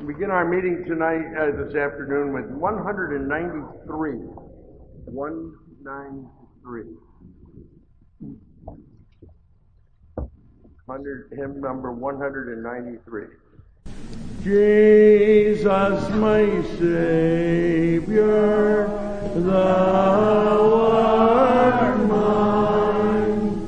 Begin our meeting tonight, this afternoon, with 193. 193. Hymn number 193. Jesus, my Savior, thou art mine.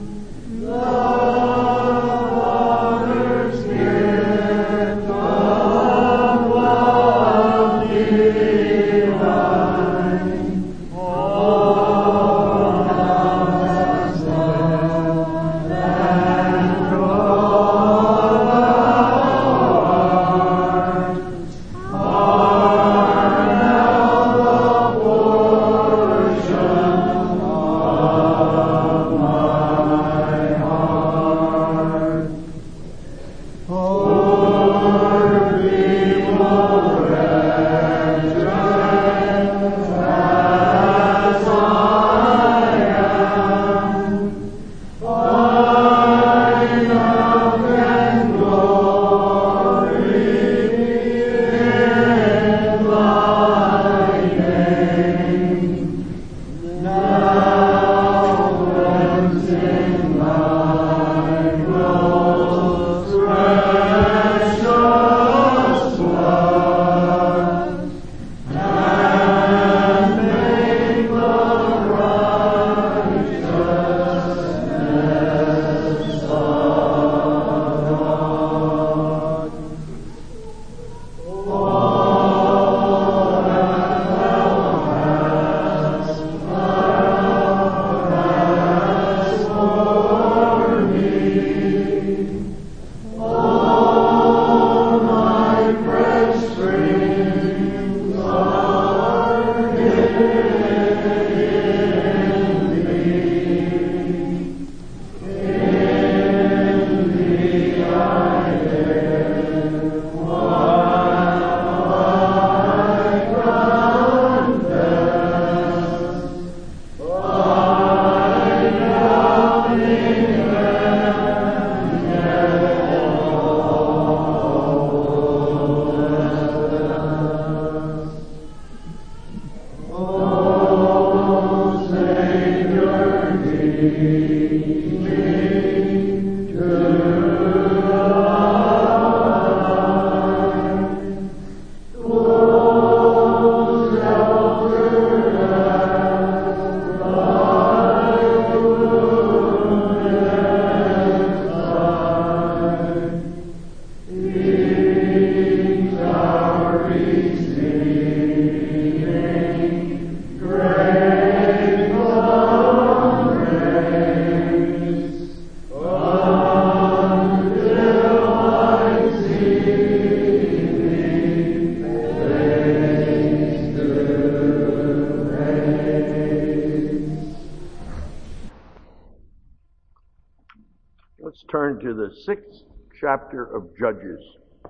To the 6th chapter of Judges.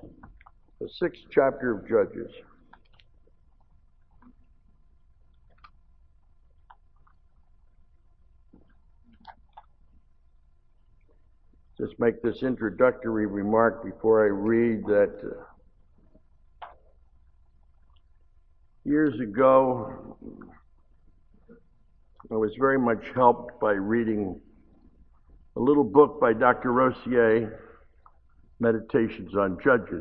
The 6th chapter of Judges. Just make this introductory remark before I read that years ago I was very much helped by reading a little book by Dr. Rossier, Meditations on Judges.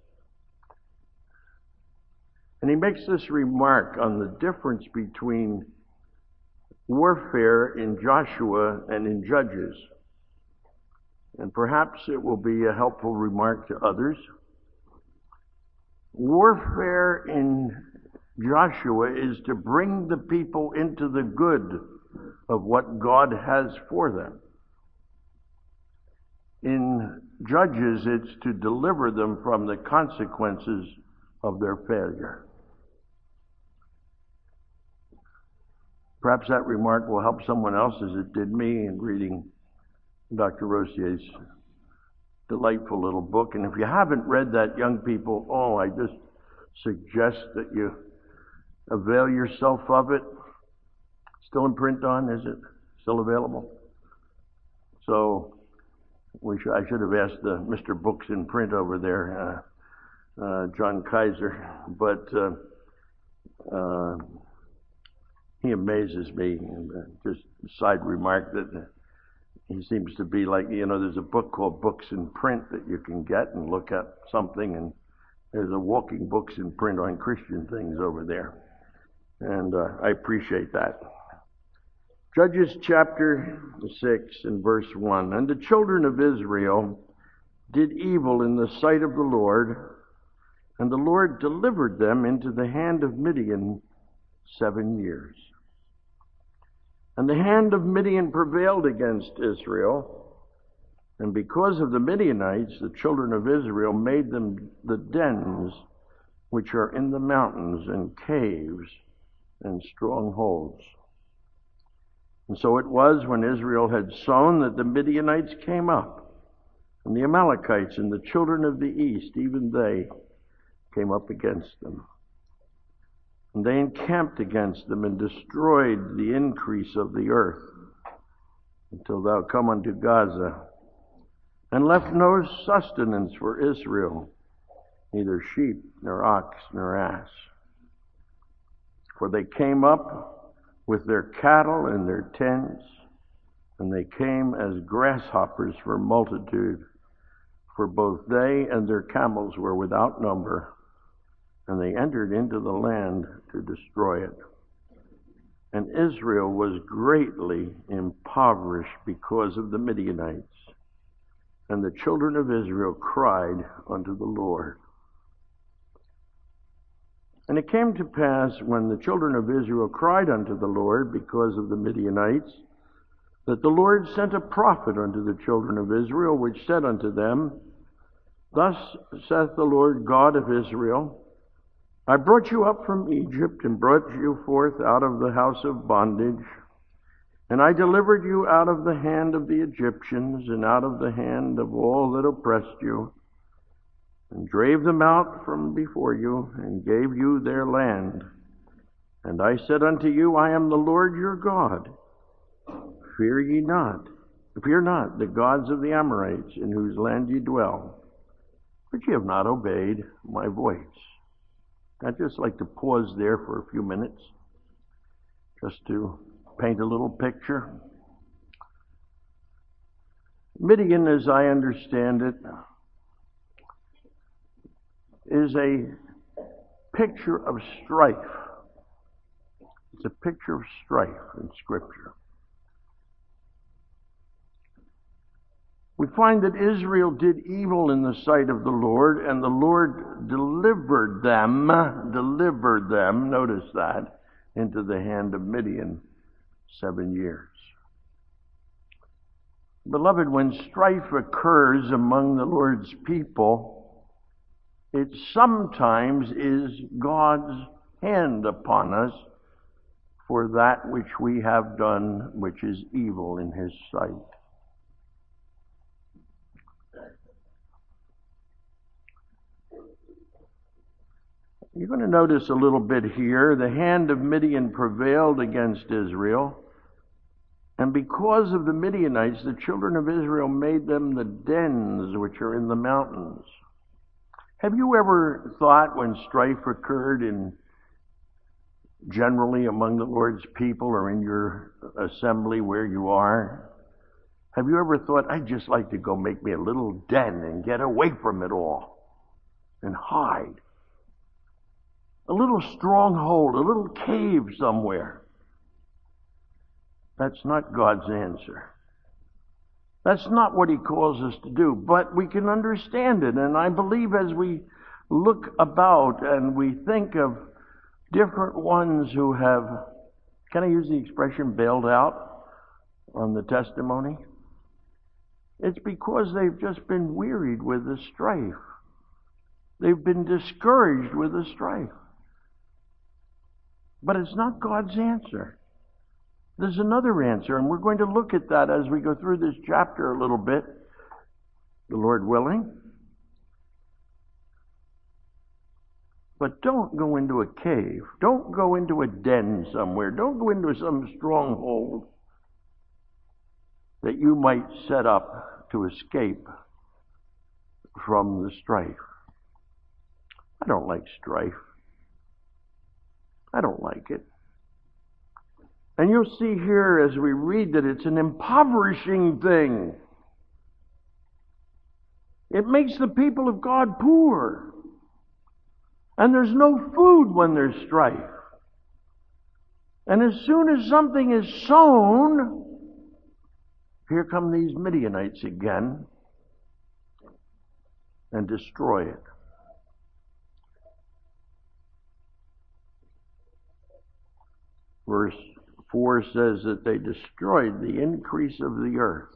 And he makes this remark on the difference between warfare in Joshua and in Judges. And perhaps it will be a helpful remark to others. Warfare in Joshua is to bring the people into the good of what God has for them. In Judges, it's to deliver them from the consequences of their failure. Perhaps that remark will help someone else as it did me in reading Dr. Rossier's delightful little book. And if you haven't read that, young people, I just suggest that you avail yourself of it. Still in print on? Is it still available? So I should have asked Mr. Books in print over there John Kaiser, but he amazes me. And just a side remark that he seems to be like, there's a book called Books in Print that you can get and look at something, and there's a walking books in print on Christian things over there. And I appreciate that. Judges chapter 6 and verse 1. And the children of Israel did evil in the sight of the Lord, and the Lord delivered them into the hand of Midian 7 years. And the hand of Midian prevailed against Israel, and because of the Midianites, the children of Israel made them the dens which are in the mountains, and caves, and strongholds. And so it was, when Israel had sown, that the Midianites came up, and the Amalekites and the children of the east, even they, came up against them. And they encamped against them and destroyed the increase of the earth until thou come unto Gaza, and left no sustenance for Israel, neither sheep, nor ox, nor ass. For they came up with their cattle and their tents, and they came as grasshoppers for multitude, for both they and their camels were without number, and they entered into the land to destroy it. And Israel was greatly impoverished because of the Midianites. And the children of Israel cried unto the Lord. And it came to pass, when the children of Israel cried unto the Lord because of the Midianites, that the Lord sent a prophet unto the children of Israel, which said unto them, Thus saith the Lord God of Israel, I brought you up from Egypt, and brought you forth out of the house of bondage. And I delivered you out of the hand of the Egyptians, and out of the hand of all that oppressed you, and drave them out from before you, and gave you their land. And I said unto you, I am the Lord your God. Fear not the gods of the Amorites, in whose land ye dwell. But ye have not obeyed my voice. I'd just like to pause there for a few minutes, just to paint a little picture. Midian, as I understand it, is a picture of strife. It's a picture of strife in Scripture. We find that Israel did evil in the sight of the Lord, and the Lord delivered them, notice that, into the hand of Midian 7 years. Beloved, when strife occurs among the Lord's people, it sometimes is God's hand upon us for that which we have done, which is evil in His sight. You're going to notice a little bit here, the hand of Midian prevailed against Israel, and because of the Midianites, the children of Israel made them the dens which are in the mountains. Have you ever thought, when strife occurred generally among the Lord's people or in your assembly where you are, have you ever thought, I'd just like to go make me a little den and get away from it all and hide? A little stronghold, a little cave somewhere. That's not God's answer. That's not what He calls us to do, but we can understand it. And I believe as we look about and we think of different ones who have, can I use the expression, bailed out on the testimony? It's because they've just been wearied with the strife. They've been discouraged with the strife. But it's not God's answer. There's another answer, and we're going to look at that as we go through this chapter a little bit, the Lord willing. But don't go into a cave. Don't go into a den somewhere. Don't go into some stronghold that you might set up to escape from the strife. I don't like strife. I don't like it. And you'll see here as we read that it's an impoverishing thing. It makes the people of God poor. And there's no food when there's strife. And as soon as something is sown, here come these Midianites again and destroy it. Verse 4 says that they destroyed the increase of the earth.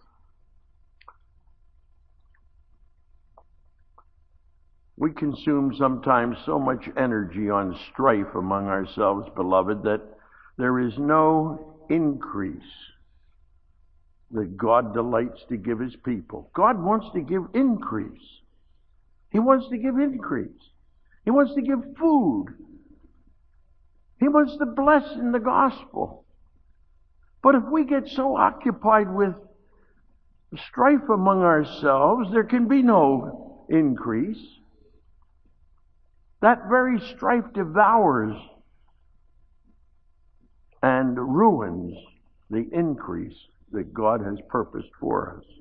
We consume sometimes so much energy on strife among ourselves, beloved, that there is no increase that God delights to give His people. God wants to give increase. He wants to give increase. He wants to give food. He wants to bless in the gospel. But if we get so occupied with strife among ourselves, there can be no increase. That very strife devours and ruins the increase that God has purposed for us.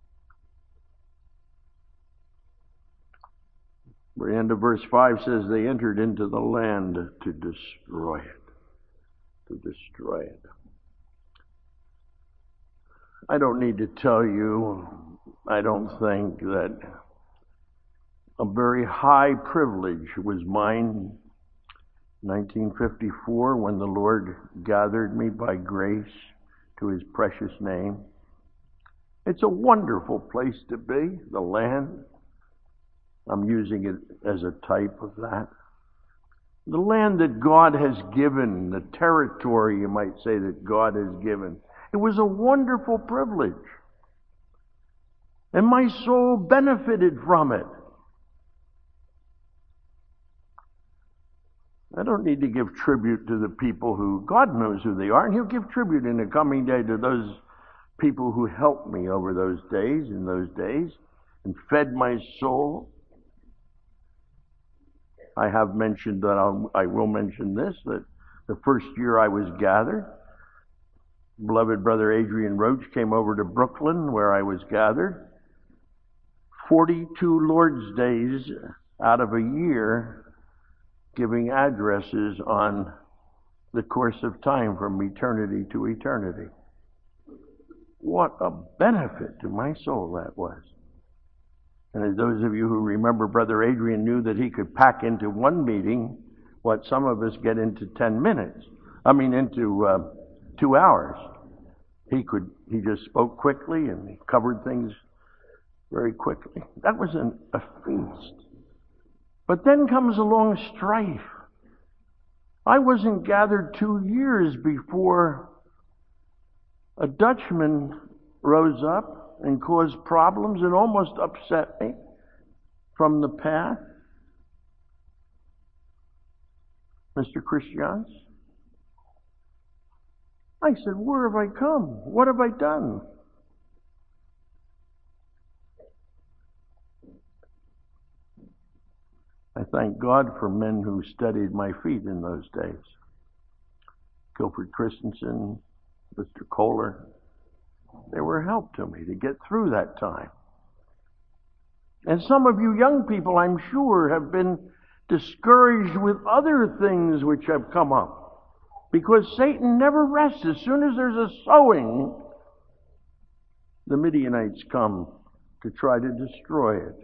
The end of verse 5 says they entered into the land to destroy it. To destroy it. I don't need to tell you, I don't think that a very high privilege was mine in 1954 when the Lord gathered me by grace to His precious name. It's a wonderful place to be, the land. I'm using it as a type of that. The land that God has given, the territory, you might say, that God has given. It was a wonderful privilege. And my soul benefited from it. I don't need to give tribute to the people who, God knows who they are, and He'll give tribute in the coming day to those people who helped me over those days, and fed my soul. I have mentioned that I will mention this, that the first year I was gathered, beloved brother Adrian Roach came over to Brooklyn where I was gathered. 42 Lord's Days out of a year giving addresses on the course of time from eternity to eternity. What a benefit to my soul that was. And as those of you who remember, Brother Adrian knew that he could pack into one meeting what some of us get into 10 minutes. Into 2 hours. He just spoke quickly and he covered things very quickly. That was a feast. But then comes along strife. I wasn't gathered 2 years before a Dutchman rose up and caused problems and almost upset me from the path. Mr. Christians. I said, where have I come? What have I done? I thank God for men who steadied my feet in those days. Gilford Christensen, Mr. Kohler, they were a help to me to get through that time. And some of you young people, I'm sure, have been discouraged with other things which have come up. Because Satan never rests. As soon as there's a sowing, the Midianites come to try to destroy it.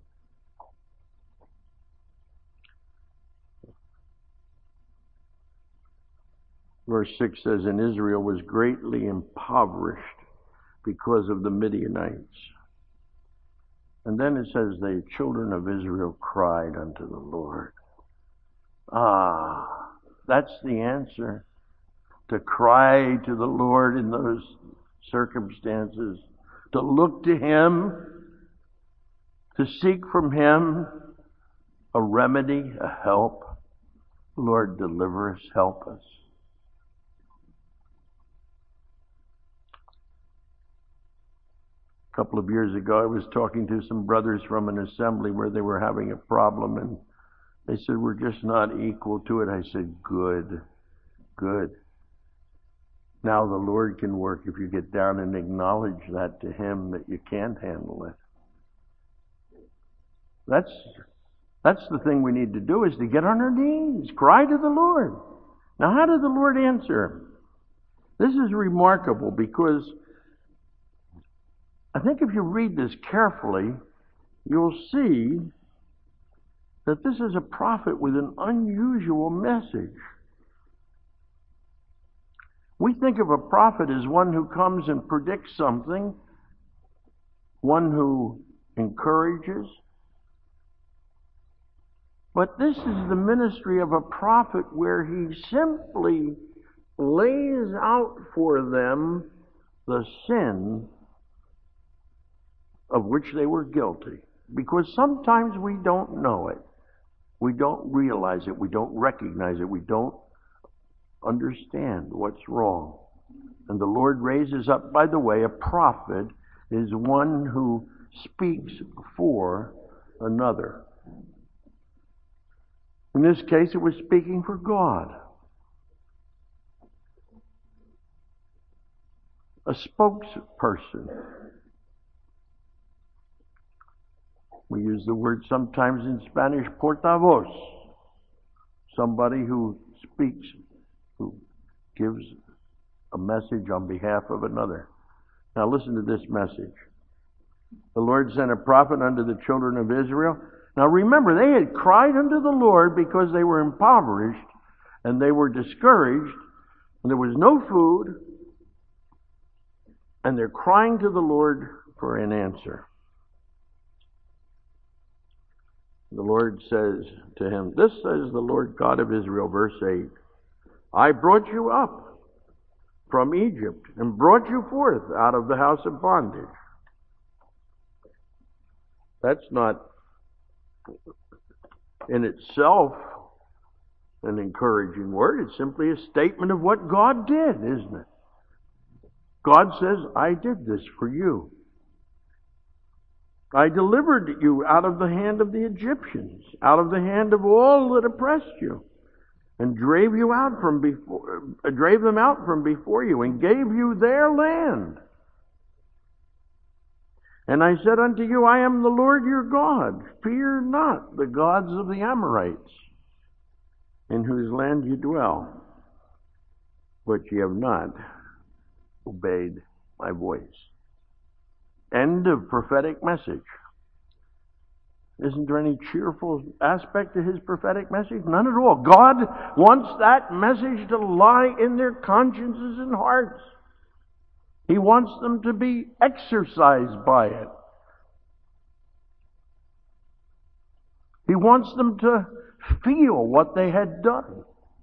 Verse 6 says, and Israel was greatly impoverished because of the Midianites. And then it says, the children of Israel cried unto the Lord. That's the answer. To cry to the Lord in those circumstances. To look to Him. To seek from Him a remedy, a help. Lord, deliver us, help us. A couple of years ago, I was talking to some brothers from an assembly where they were having a problem, and They said, we're just not equal to it. I said, good, good. Now the Lord can work if you get down and acknowledge that to Him, that you can't handle it. That's the thing we need to do, is to get on our knees, cry to the Lord. Now, how did the Lord answer? This is remarkable, because I think if you read this carefully, you'll see that this is a prophet with an unusual message. We think of a prophet as one who comes and predicts something, one who encourages. But this is the ministry of a prophet where he simply lays out for them the sin of which they were guilty. Because sometimes we don't know it. We don't realize it. We don't recognize it. We don't understand what's wrong. And the Lord raises up, by the way, a prophet is one who speaks for another. In this case, it was speaking for God. A spokesperson. We use the word sometimes in Spanish, portavoz. Somebody who speaks, who gives a message on behalf of another. Now listen to this message. The Lord sent a prophet unto the children of Israel. Now remember, they had cried unto the Lord because they were impoverished and they were discouraged and there was no food, and they're crying to the Lord for an answer. The Lord says to him, "This says the Lord God of Israel," verse 8, "I brought you up from Egypt and brought you forth out of the house of bondage." That's not in itself an encouraging word. It's simply a statement of what God did, isn't it? God says, "I did this for you. I delivered you out of the hand of the Egyptians, out of the hand of all that oppressed you, and drave them out from before you, and gave you their land. And I said unto you, I am the Lord your God. Fear not the gods of the Amorites, in whose land you dwell. But ye have not obeyed my voice." End of prophetic message. Isn't there any cheerful aspect to his prophetic message? None at all. God wants that message to lie in their consciences and hearts. He wants them to be exercised by it. He wants them to feel what they had done.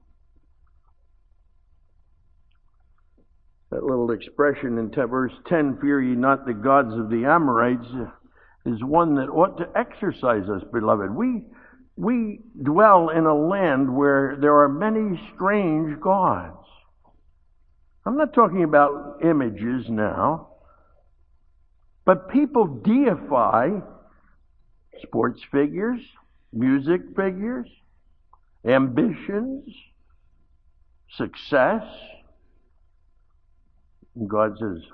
That little expression in verse 10, "Fear ye not the gods of the Amorites," is one that ought to exercise us, beloved. We dwell in a land where there are many strange gods. I'm not talking about images now, but people deify sports figures, music figures, ambitions, success. And God says,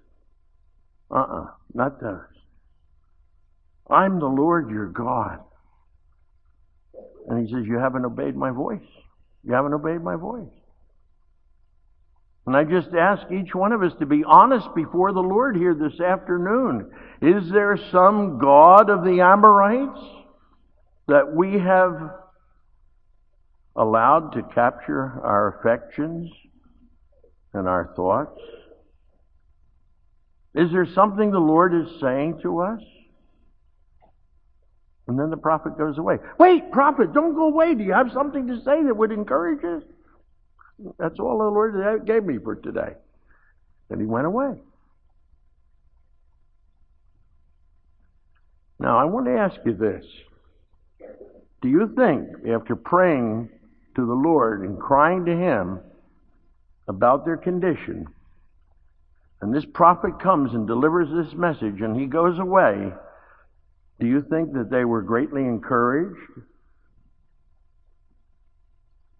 not those. I'm the Lord your God. And he says, you haven't obeyed my voice. You haven't obeyed my voice. And I just ask each one of us to be honest before the Lord here this afternoon. Is there some god of the Amorites that we have allowed to capture our affections and our thoughts? Is there something the Lord is saying to us? And then the prophet goes away. Wait, prophet, don't go away. Do you have something to say that would encourage us? That's all the Lord gave me for today. And he went away. Now, I want to ask you this. Do you think, after praying to the Lord and crying to him about their condition, and this prophet comes and delivers this message and he goes away, do you think that they were greatly encouraged?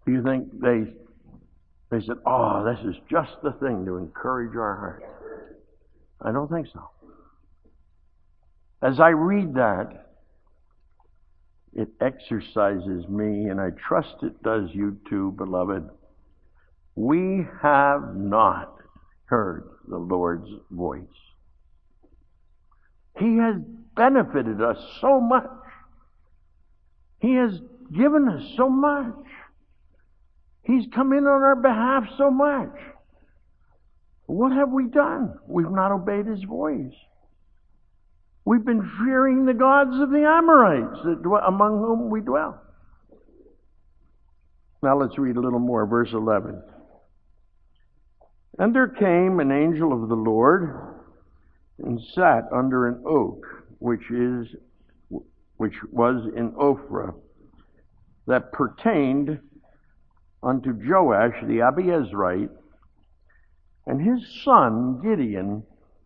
Do you think they said, oh, this is just the thing to encourage our heart? I don't think so. As I read that, it exercises me, and I trust it does you too, beloved. We have not heard the Lord's voice. He has benefited us so much. He has given us so much. He's come in on our behalf so much. What have we done? We've not obeyed His voice. We've been fearing the gods of the Amorites among whom we dwell. Now let's read a little more, verse 11. And there came an angel of the Lord and sat under an oak, which was in Ophrah, that pertained unto Joash the Abiezrite, and his son Gideon.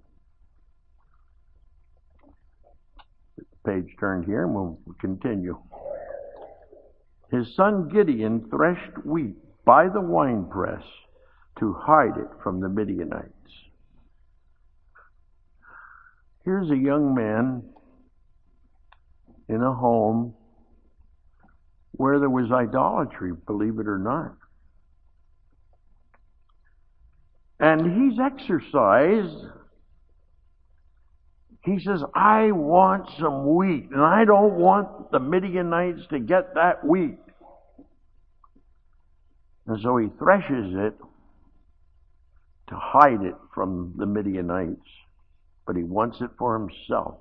Page turned here, and we'll continue. His son Gideon threshed wheat by the winepress to hide it from the Midianites. Here's a young man in a home where there was idolatry, believe it or not. And he's exercised. He says, I want some wheat, and I don't want the Midianites to get that wheat. And so he threshes it to hide it from the Midianites, but he wants it for himself.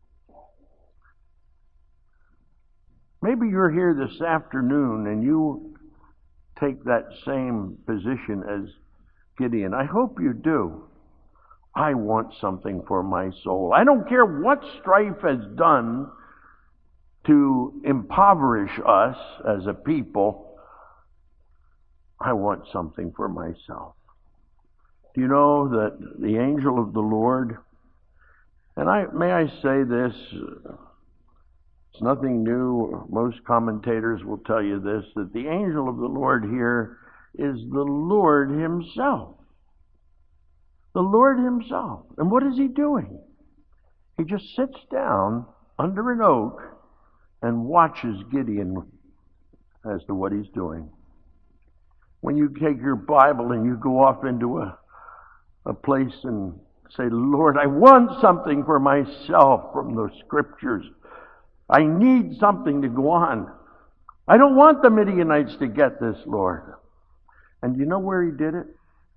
Maybe you're here this afternoon and you take that same position as Gideon. I hope you do. I want something for my soul. I don't care what strife has done to impoverish us as a people. I want something for myself. Do you know that the angel of the Lord, and may I say this, it's nothing new. Most commentators will tell you this, that the angel of the Lord here is the Lord Himself. The Lord Himself. And what is He doing? He just sits down under an oak and watches Gideon as to what he's doing. When you take your Bible and you go off into a place and say, Lord, I want something for myself from the Scriptures. I need something to go on. I don't want the Midianites to get this, Lord. And you know where he did it?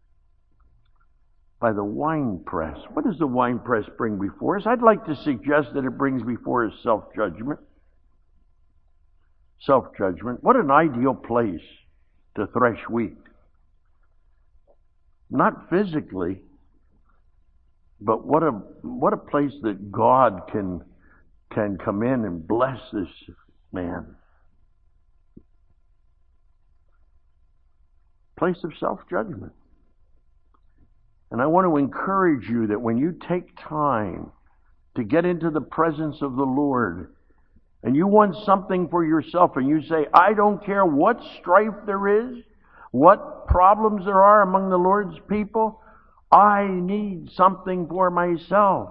By the winepress. What does the winepress bring before us? I'd like to suggest that it brings before us self-judgment. Self-judgment. What an ideal place to thresh wheat. Not physically, but what a place that God can come in and bless this man. Place of self-judgment. And I want to encourage you that when you take time to get into the presence of the Lord, and you want something for yourself, and you say, I don't care what strife there is, what problems there are among the Lord's people, I need something for myself.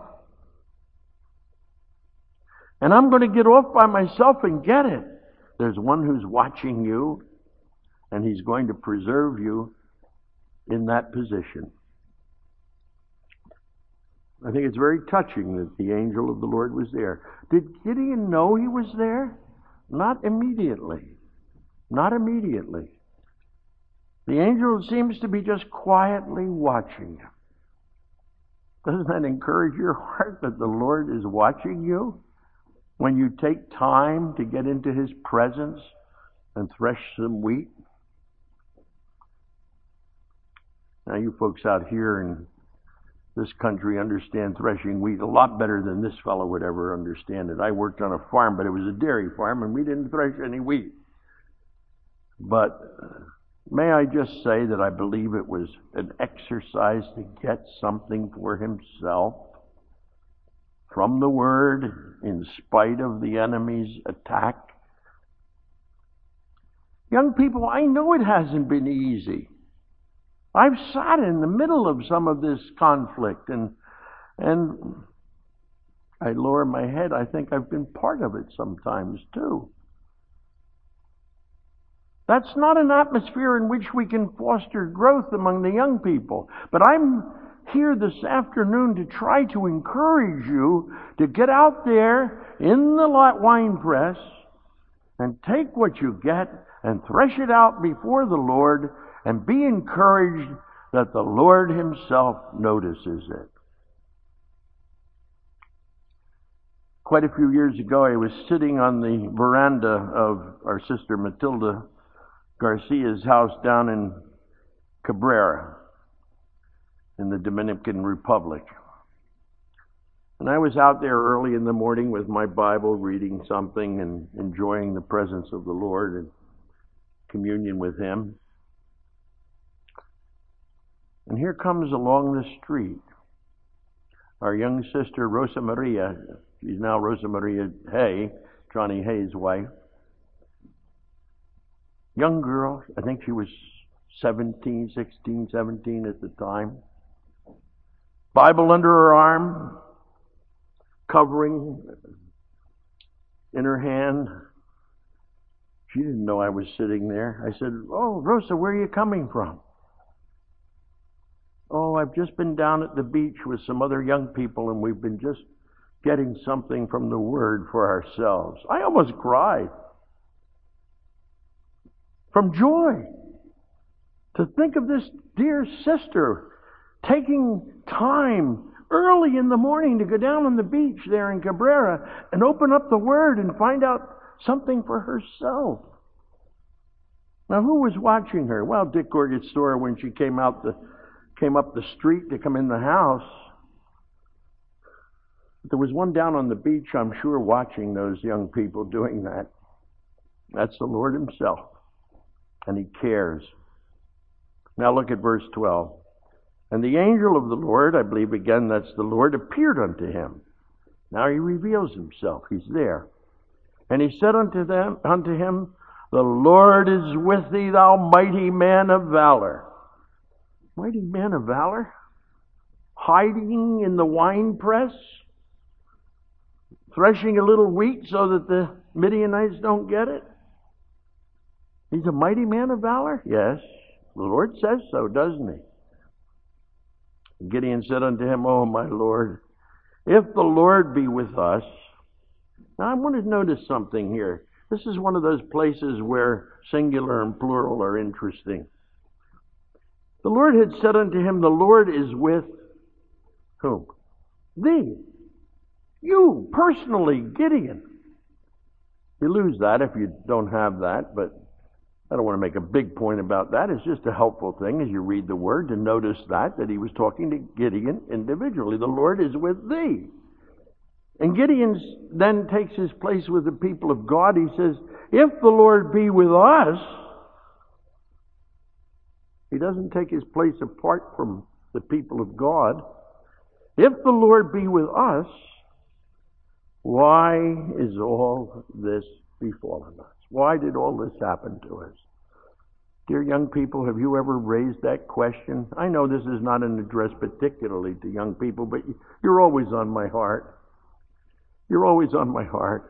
And I'm going to get off by myself and get it. There's one who's watching you, and He's going to preserve you in that position. I think it's very touching that the angel of the Lord was there. Did Gideon know he was there? Not immediately. Not immediately. The angel seems to be just quietly watching him. Doesn't that encourage your heart that the Lord is watching you? When you take time to get into His presence and thresh some wheat. Now you folks out here in this country understand threshing wheat a lot better than this fellow would ever understand it. I worked on a farm, but it was a dairy farm, and we didn't thresh any wheat. But may I just say that I believe it was an exercise to get something for himself from the Word in spite of the enemy's attack. Young people, I know it hasn't been easy. I've sat in the middle of some of this conflict, and I lower my head. I think I've been part of it sometimes too. That's not an atmosphere in which we can foster growth among the young people. But I'm here this afternoon to try to encourage you to get out there in the wine press and take what you get and thresh it out before the Lord and be encouraged that the Lord Himself notices it. Quite a few years ago, I was sitting on the veranda of our sister Matilda Garcia's house down in Cabrera in the Dominican Republic. And I was out there early in the morning with my Bible, reading something and enjoying the presence of the Lord and communion with Him. And here comes along the street our young sister Rosa Maria. She's now Rosa Maria Hay, Johnny Hay's wife. Young girl, I think she was 16, 17 at the time. Bible under her arm, covering in her hand. She didn't know I was sitting there. I said, "Oh, Rosa, where are you coming from?" "Oh, I've just been down at the beach with some other young people, and we've been just getting something from the Word for ourselves." I almost cried from joy to think of this dear sister taking time early in the morning to go down on the beach there in Cabrera and open up the Word and find out something for herself. Now, who was watching her? Well, Dick Gorgat saw her when she came up the street to come in the house. There was one down on the beach, I'm sure, watching those young people doing that. That's the Lord Himself. And He cares. Now look at verse 12. "And the angel of the Lord," I believe again that's the Lord, "appeared unto him." Now He reveals Himself. He's there. "And He said unto him, The Lord is with thee, thou mighty man of valor." Mighty man of valor? Hiding in the wine press? Threshing a little wheat so that the Midianites don't get it? He's a mighty man of valor? Yes. The Lord says so, doesn't He? Gideon said unto him, "O my Lord, if the Lord be with us." Now I want to notice something here. This is one of those places where singular and plural are interesting. The Lord had said unto him, "The Lord is with" whom? Thee. You, personally, Gideon. You lose that if you don't have that, but I don't want to make a big point about that. It's just a helpful thing as you read the Word to notice that He was talking to Gideon individually. The Lord is with thee. And Gideon then takes his place with the people of God. He says, if the Lord be with us, he doesn't take his place apart from the people of God. If the Lord be with us, why is all this befallen us? Why did all this happen to us? Dear young people, have you ever raised that question? I know this is not an address particularly to young people, but you're always on my heart. You're always on my heart.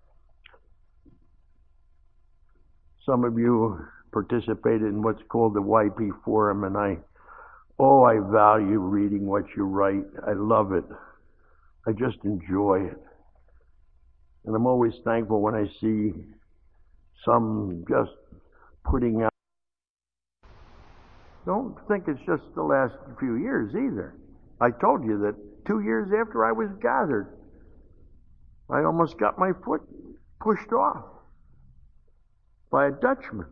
Some of you participated in what's called the YP Forum, and I value reading what you write. I love it. I just enjoy it. And I'm always thankful when I see some just putting out. Don't think it's just the last few years either. I told you that 2 years after I was gathered, I almost got my foot pushed off by a Dutchman.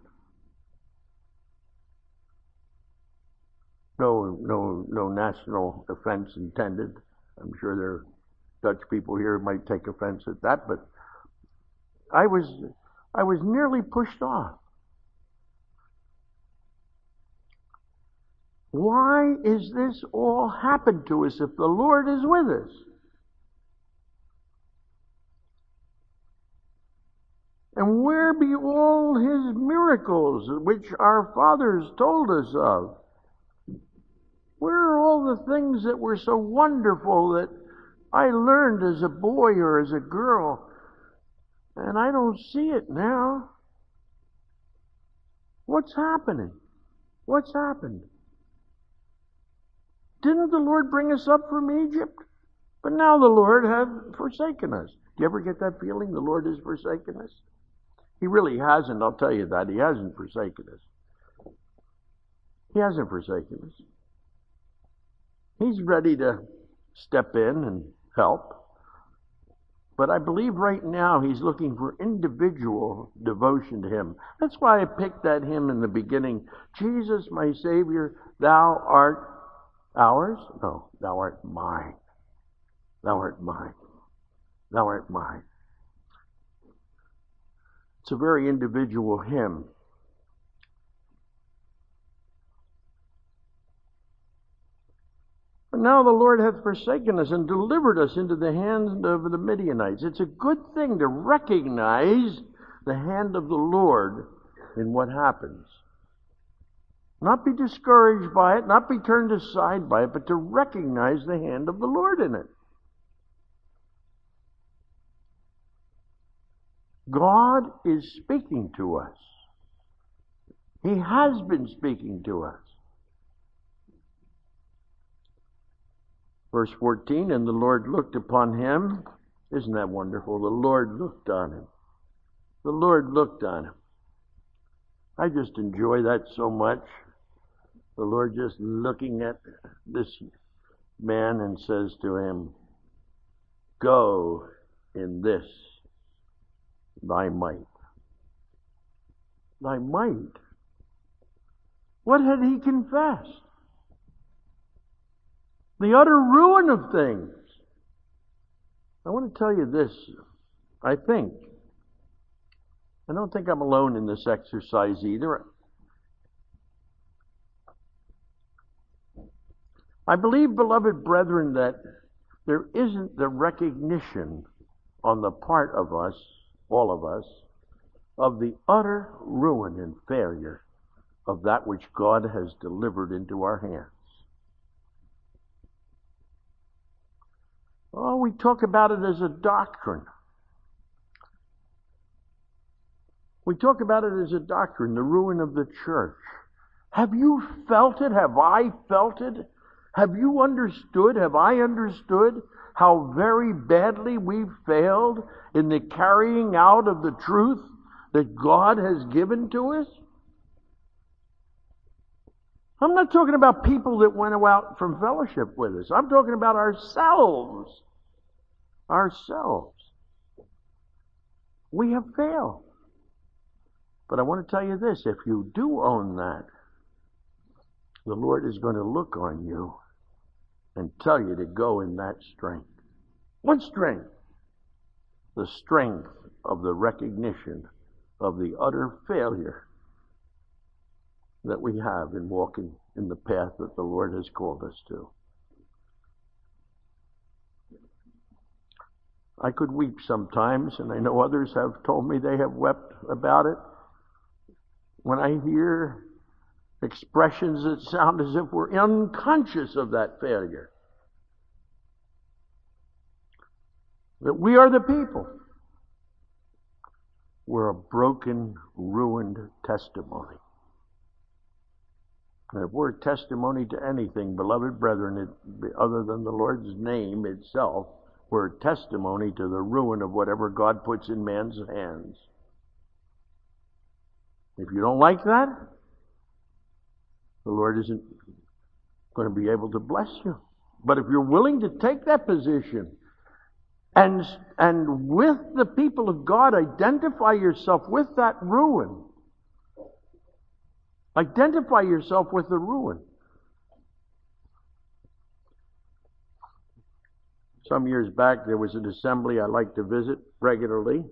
No national offense intended. I'm sure there are Dutch people here who might take offense at that, but I was nearly pushed off. Why is this all happened to us if the Lord is with us? And where be all his miracles which our fathers told us of? Where are all the things that were so wonderful that I learned as a boy or as a girl? And I don't see it now. What's happening? What's happened? Didn't the Lord bring us up from Egypt? But now the Lord hath forsaken us. Do you ever get that feeling the Lord has forsaken us? He really hasn't, I'll tell you that. He hasn't forsaken us. He hasn't forsaken us. He's ready to step in and help. But I believe right now he's looking for individual devotion to him. That's why I picked that hymn in the beginning. Jesus, my Savior, thou art ours? No, thou art mine. Thou art mine. Thou art mine. It's a very individual hymn. But now the Lord hath forsaken us and delivered us into the hand of the Midianites. It's a good thing to recognize the hand of the Lord in what happens. Not be discouraged by it, not be turned aside by it, but to recognize the hand of the Lord in it. God is speaking to us. He has been speaking to us. Verse 14, and the Lord looked upon him. Isn't that wonderful? The Lord looked on him. The Lord looked on him. I just enjoy that so much. The Lord just looking at this man and says to him, go in this thy might. Thy might. What had he confessed? The utter ruin of things. I want to tell you this. I don't think I'm alone in this exercise either. I believe, beloved brethren, that there isn't the recognition on the part of us, all of us, of the utter ruin and failure of that which God has delivered into our hands. Oh, we talk about it as a doctrine. We talk about it as a doctrine, the ruin of the church. Have you felt it? Have I felt it? Have you understood? Have I understood how very badly we've failed in the carrying out of the truth that God has given to us? I'm not talking about people that went out from fellowship with us. I'm talking about ourselves. Ourselves. We have failed. But I want to tell you this, if you do own that, the Lord is going to look on you and tell you to go in that strength. What strength? The strength of the recognition of the utter failure that we have in walking in the path that the Lord has called us to. I could weep sometimes, and I know others have told me they have wept about it, when I hear expressions that sound as if we're unconscious of that failure. That we are the people. We're a broken, ruined testimony. And if we're a testimony to anything, beloved brethren, other than the Lord's name itself, we're a testimony to the ruin of whatever God puts in man's hands. If you don't like that, the Lord isn't going to be able to bless you. But if you're willing to take that position and with the people of God identify yourself with that ruin, identify yourself with the ruin. Some years back there was an assembly I like to visit regularly.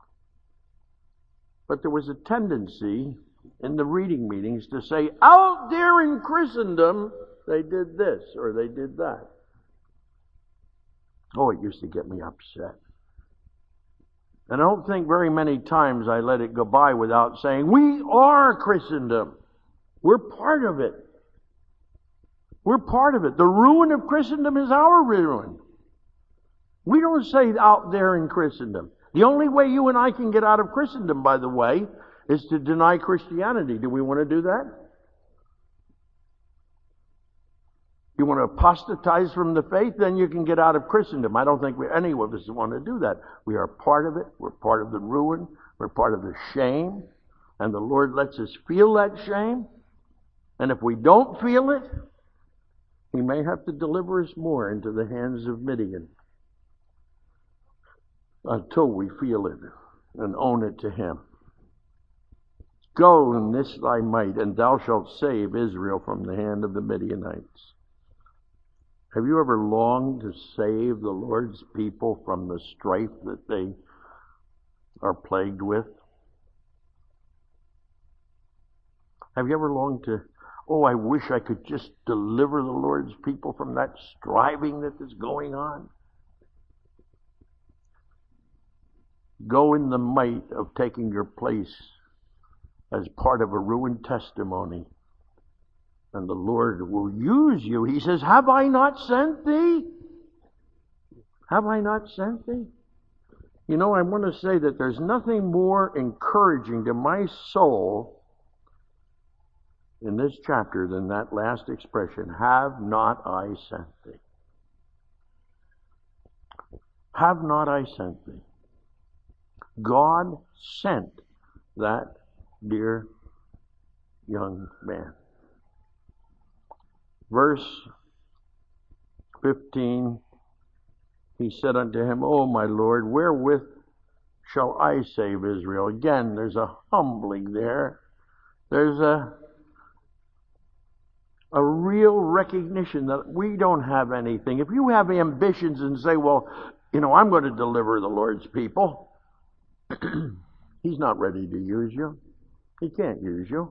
But there was a tendency in the reading meetings to say, out there in Christendom, they did this or they did that. Oh, it used to get me upset. And I don't think very many times I let it go by without saying, we are Christendom. We're part of it. We're part of it. The ruin of Christendom is our ruin. We don't say out there in Christendom. The only way you and I can get out of Christendom, by the way, is to deny Christianity. Do we want to do that? You want to apostatize from the faith, then you can get out of Christendom. I don't think any of us want to do that. We are part of it. We're part of the ruin. We're part of the shame. And the Lord lets us feel that shame. And if we don't feel it, He may have to deliver us more into the hands of Midian until we feel it and own it to Him. Go in this thy might, and thou shalt save Israel from the hand of the Midianites. Have you ever longed to save the Lord's people from the strife that they are plagued with? Have you ever longed to, I wish I could just deliver the Lord's people from that striving that is going on? Go in the might of taking your place as part of a ruined testimony. And the Lord will use you. He says, have I not sent thee? Have I not sent thee? You know, I want to say that there's nothing more encouraging to my soul in this chapter than that last expression, have not I sent thee? Have not I sent thee? God sent that dear young man. Verse 15, he said unto him, O my Lord, wherewith shall I save Israel? Again, there's a humbling there. There's a real recognition that we don't have anything. If you have ambitions and say, well, I'm going to deliver the Lord's people, He's not ready to use you. He can't use you.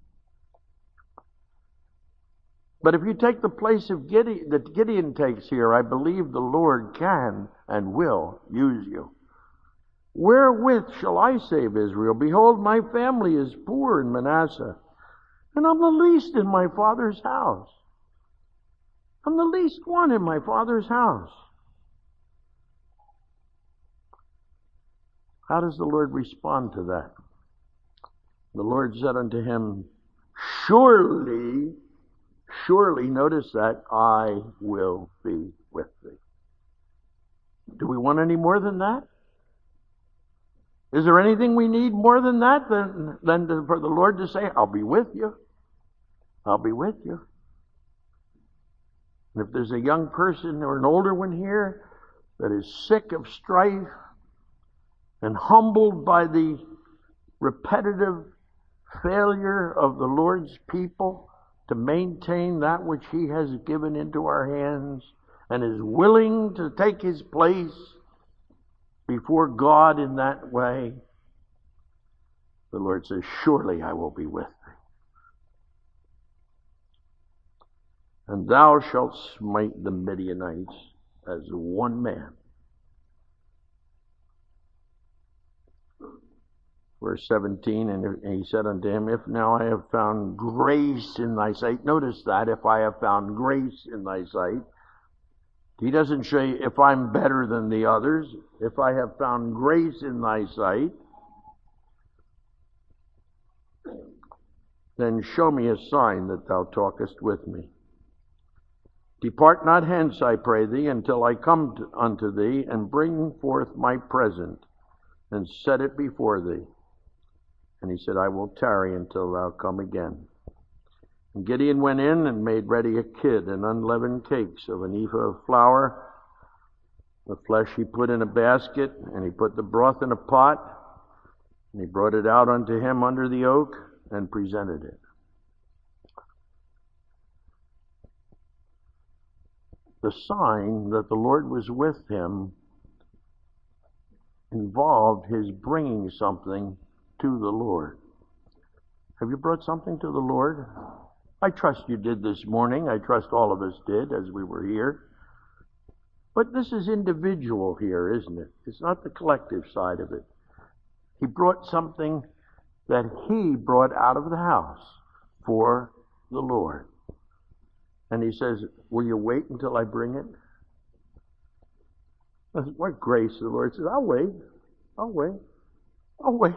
But if you take the place of Gideon, that Gideon takes here, I believe the Lord can and will use you. Wherewith shall I save Israel? Behold, my family is poor in Manasseh, and I'm the least in my father's house. I'm the least one in my father's house. How does the Lord respond to that? The Lord said unto him, Surely, notice that, I will be with thee. Do we want any more than that? Is there anything we need more than that for the Lord to say, I'll be with you. I'll be with you. And if there's a young person or an older one here that is sick of strife and humbled by the repetitive failure of the Lord's people to maintain that which He has given into our hands, and is willing to take His place before God in that way, the Lord says, Surely I will be with thee. And thou shalt smite the Midianites as one man. Verse 17, and he said unto him, If now I have found grace in thy sight. Notice that, if I have found grace in thy sight. He doesn't say, if I'm better than the others. If I have found grace in thy sight, then show me a sign that thou talkest with me. Depart not hence, I pray thee, until I come unto thee, and bring forth my present, and set it before thee. And he said, I will tarry until thou come again. And Gideon went in and made ready a kid and unleavened cakes of an ephah of flour. The flesh he put in a basket, and he put the broth in a pot, and he brought it out unto him under the oak, and presented it. The sign that the Lord was with him involved his bringing something to the Lord. Have you brought something to the Lord? I trust you did this morning. I trust all of us did as we were here. But this is individual here, isn't it? It's not the collective side of it. He brought something that he brought out of the house for the Lord. And he says, will you wait until I bring it? What grace the Lord says, I'll wait. I'll wait. I'll wait.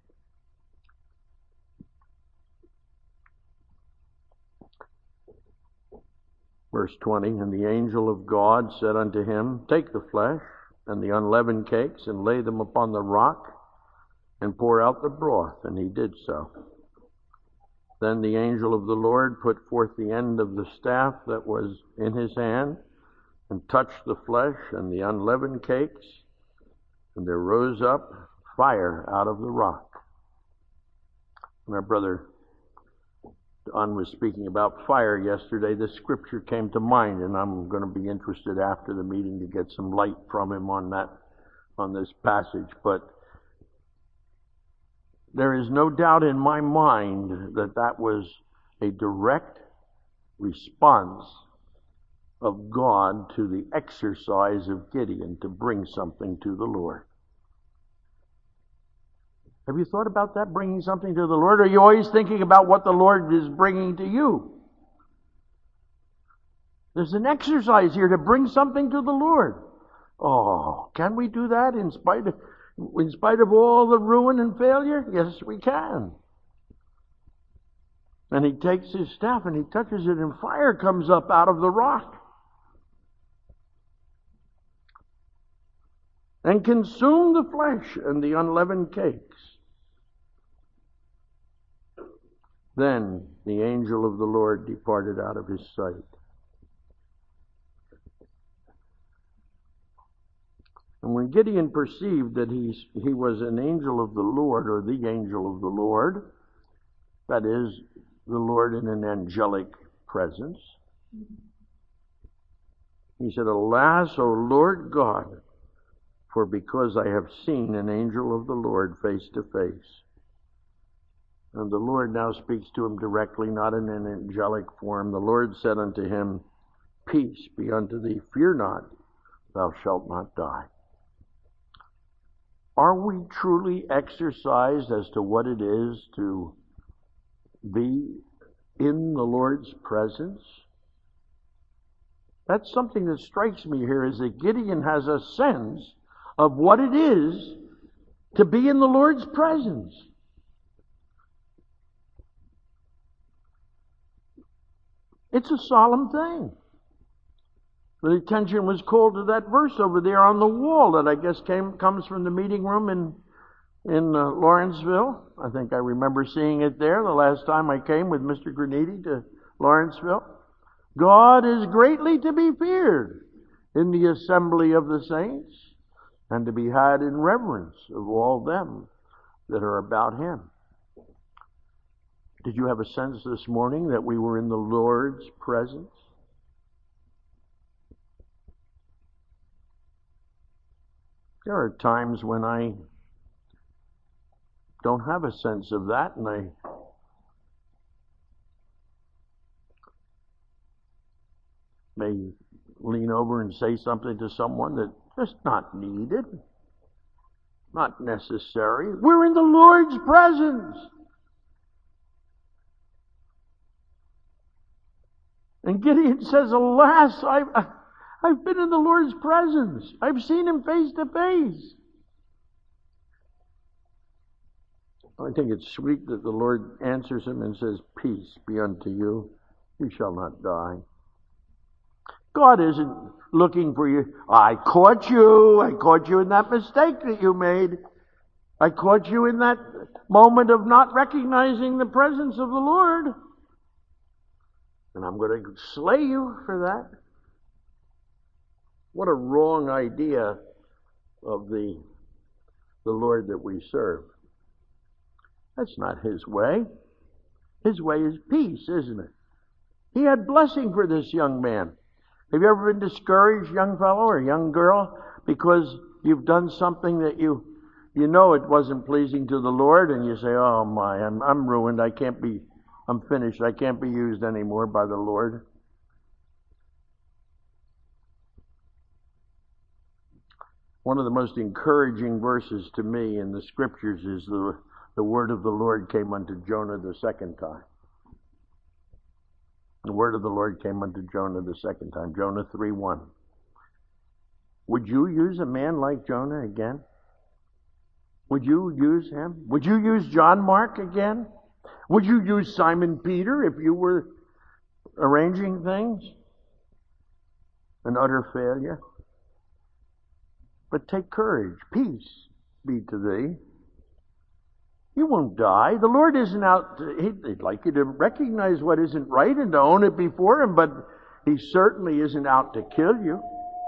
Verse 20, and the angel of God said unto him, take the flesh and the unleavened cakes and lay them upon the rock and pour out the broth. And he did so. Then the angel of the Lord put forth the end of the staff that was in his hand and touched the flesh and the unleavened cakes, and there rose up fire out of the rock. And our brother Don was speaking about fire yesterday. This scripture came to mind, and I'm going to be interested after the meeting to get some light from him on this passage. But there is no doubt in my mind that that was a direct response of God to the exercise of Gideon to bring something to the Lord. Have you thought about that, bringing something to the Lord? Or are you always thinking about what the Lord is bringing to you? There's an exercise here to bring something to the Lord. Oh, can we do that in spite of all the ruin and failure? Yes, we can. And he takes his staff and he touches it, and fire comes up out of the rock and consumed the flesh and the unleavened cakes. Then the angel of the Lord departed out of his sight. And when Gideon perceived that he was an angel of the Lord, or the angel of the Lord, that is, the Lord in an angelic presence, he said, alas, O Lord God, for because I have seen an angel of the Lord face to face. And the Lord now speaks to him directly, not in an angelic form. The Lord said unto him, peace be unto thee, fear not, thou shalt not die. Are we truly exercised as to what it is to be in the Lord's presence? That's something that strikes me here, is that Gideon has a sense of what it is to be in the Lord's presence. It's a solemn thing. The attention was called to that verse over there on the wall that I guess comes from the meeting room in Lawrenceville. I think I remember seeing it there the last time I came with Mr. Graniti to Lawrenceville. God is greatly to be feared in the assembly of the saints, and to be had in reverence of all them that are about him. Did you have a sense this morning that we were in the Lord's presence? There are times when I don't have a sense of that, and I may lean over and say something to someone that's just not needed, not necessary. We're in the Lord's presence. And Gideon says, alas, I've been in the Lord's presence. I've seen him face to face. I think it's sweet that the Lord answers him and says, peace be unto you. You shall not die. God isn't looking for you. I caught you. I caught you in that mistake that you made. I caught you in that moment of not recognizing the presence of the Lord. And I'm going to slay you for that. What a wrong idea of the Lord that we serve. That's not his way. His way is peace, isn't it? He had blessing for this young man. Have you ever been discouraged, young fellow or young girl, because you've done something that you know it wasn't pleasing to the Lord, and you say, oh my, I'm ruined, I'm finished, I can't be used anymore by the Lord? One of the most encouraging verses to me in the Scriptures is the word of the Lord came unto Jonah the second time. The word of the Lord came unto Jonah the second time. Jonah 3:1. Would you use a man like Jonah again? Would you use him? Would you use John Mark again? Would you use Simon Peter if you were arranging things? An utter failure. But take courage. Peace be to thee. You won't die. The Lord isn't out He'd like you to recognize what isn't right and to own it before Him, but He certainly isn't out to kill you.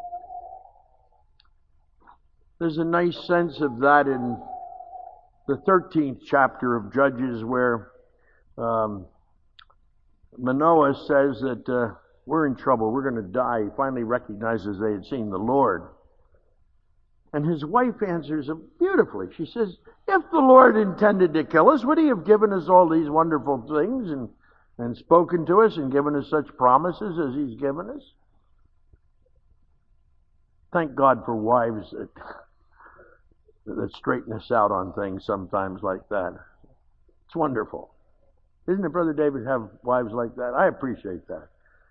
There's a nice sense of that in the 13th chapter of Judges, where Manoah says that we're in trouble, we're going to die. He finally recognizes they had seen the Lord. And his wife answers him beautifully. She says, if the Lord intended to kill us, would He have given us all these wonderful things and spoken to us and given us such promises as He's given us? Thank God for wives that straighten us out on things sometimes like that. It's wonderful. Isn't it, Brother David, have wives like that? I appreciate that.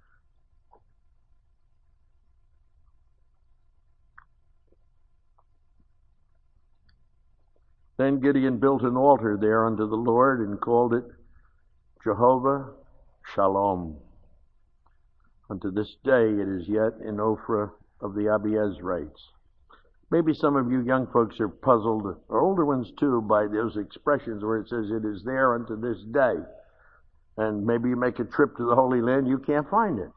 Then Gideon built an altar there unto the Lord and called it Jehovah Shalom. Unto this day it is yet in Ophrah of the Abiezrites. Maybe some of you young folks are puzzled, or older ones too, by those expressions where it says it is there unto this day. And maybe you make a trip to the Holy Land, you can't find it.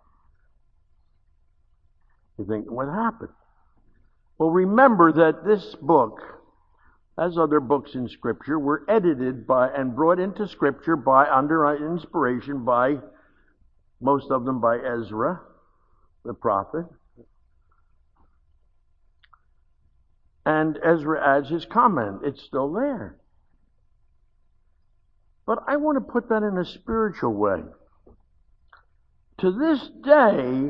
You think, what happened? Well, remember that this book, as other books in Scripture, were edited by and brought into Scripture by under inspiration by most of them by Ezra, the prophet. And Ezra adds his comment. It's still there. But I want to put that in a spiritual way. To this day,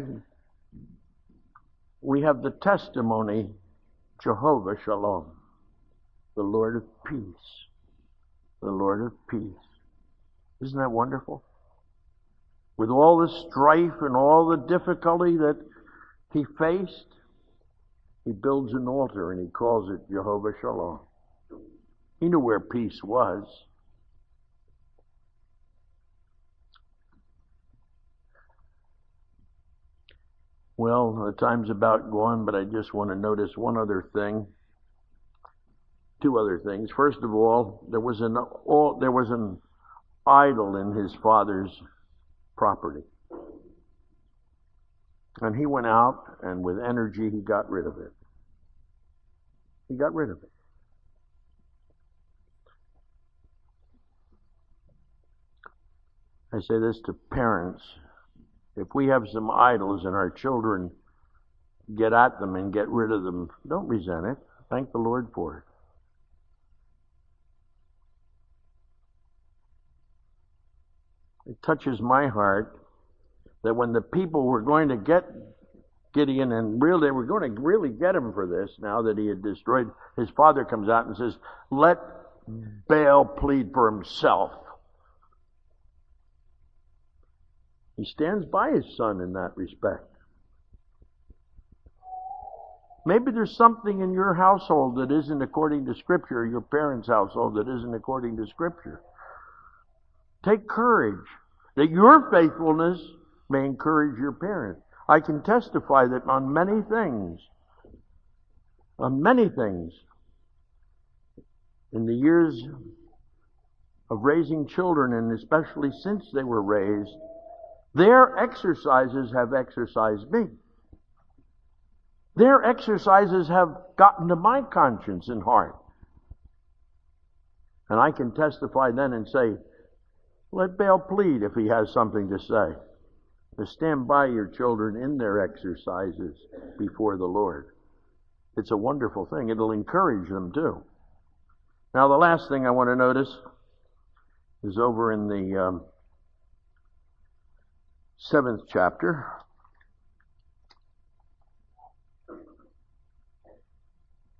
we have the testimony, Jehovah Shalom. The Lord of peace. The Lord of peace. Isn't that wonderful? With all the strife and all the difficulty that he faced, he builds an altar and he calls it Jehovah Shalom. He knew where peace was. Well, the time's about gone, but I just want to notice one other thing. Two other things. First of all, there was an idol in his father's property. And he went out, and with energy, he got rid of it. He got rid of it. I say this to parents. If we have some idols and our children get at them and get rid of them, don't resent it. Thank the Lord for it. It touches my heart that when the people were going to get Gideon, and really they were going to really get him for this, now that he had destroyed, his father comes out and says, let Baal plead for himself. He stands by his son in that respect. Maybe there's something in your household that isn't according to Scripture, or your parents' household that isn't according to Scripture. Take courage that your faithfulness may encourage your parents. I can testify that on many things, in the years of raising children, and especially since they were raised, their exercises have exercised me. Their exercises have gotten to my conscience and heart. And I can testify then and say, let Baal plead if he has something to say. To stand by your children in their exercises before the Lord. It's a wonderful thing. It'll encourage them too. Now the last thing I want to notice is over in the 7th chapter.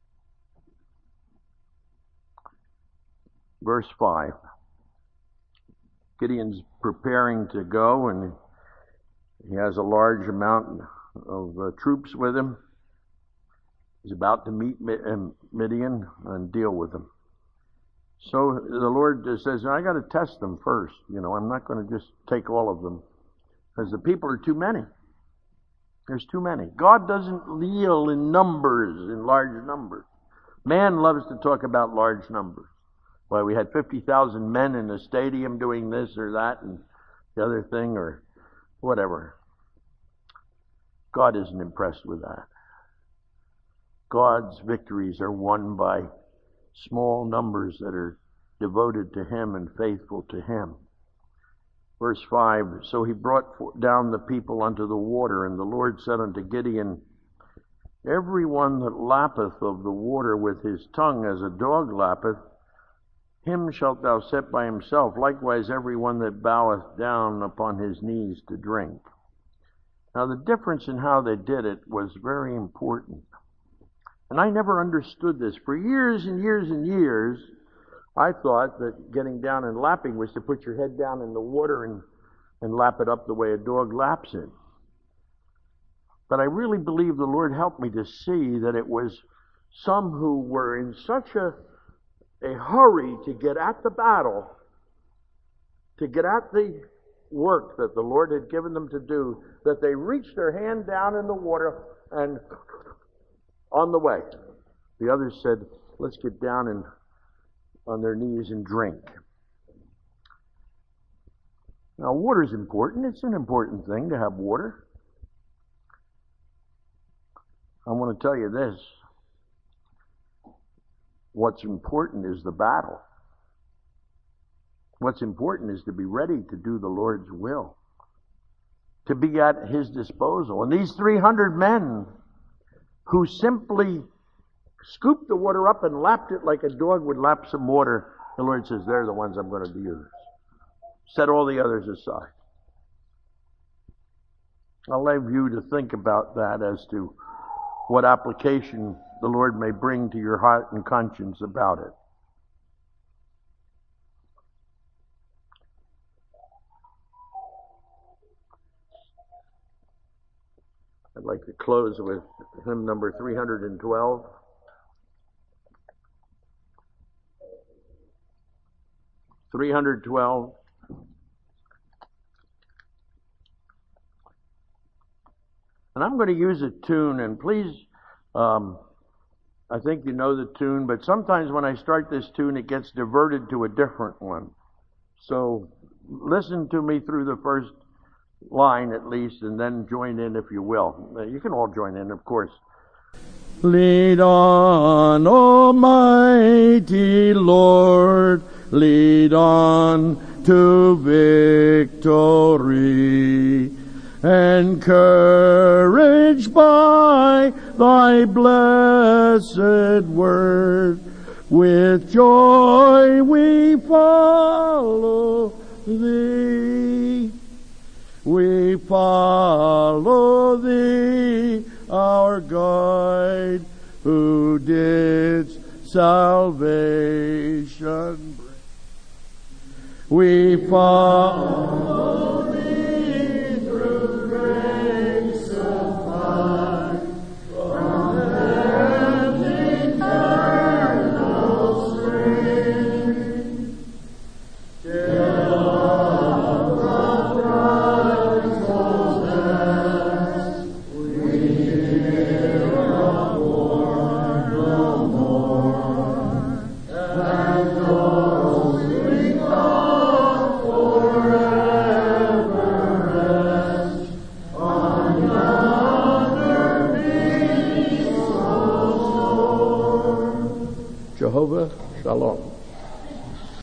Verse 5. Gideon's preparing to go, and he has a large amount of troops with him. He's about to meet Midian and deal with them. So the Lord says, I got to test them first. I'm not going to just take all of them, because the people are too many. There's too many. God doesn't deal in numbers, in large numbers. Man loves to talk about large numbers. Why, we had 50,000 men in a stadium doing this or that and the other thing or whatever. God isn't impressed with that. God's victories are won by small numbers that are devoted to Him and faithful to Him. Verse 5, so he brought down the people unto the water, and the Lord said unto Gideon, every one that lappeth of the water with his tongue as a dog lappeth, him shalt thou set by himself. Likewise every one that boweth down upon his knees to drink. Now the difference in how they did it was very important. And I never understood this. For years and years and years, I thought that getting down and lapping was to put your head down in the water and lap it up the way a dog laps it. But I really believe the Lord helped me to see that it was some who were in such a hurry to get at the battle, to get at the work that the Lord had given them to do, that they reached their hand down in the water and on the way. The others said, let's get down and on their knees and drink. Now, water is important. It's an important thing to have water. I want to tell you this. What's important is the battle. What's important is to be ready to do the Lord's will, to be at His disposal. And these 300 men who simply scooped the water up and lapped it like a dog would lap some water, the Lord says, they're the ones I'm going to use. Set all the others aside. I'll leave you to think about that as to what application the Lord may bring to your heart and conscience about it. I'd like to close with hymn number 312. And I'm going to use a tune, and please, I think you know the tune, but sometimes when I start this tune, it gets diverted to a different one. So listen to me through the first line at least, and then join in if you will. You can all join in, of course. Lead on, Almighty Lord, lead on to victory, encouraged by Thy blessed word, with joy we follow Thee. We follow Thee, our guide, who didst salvation bring. We follow Thee through grace supplied from heaven's eternal spring, till Jehovah Shalom.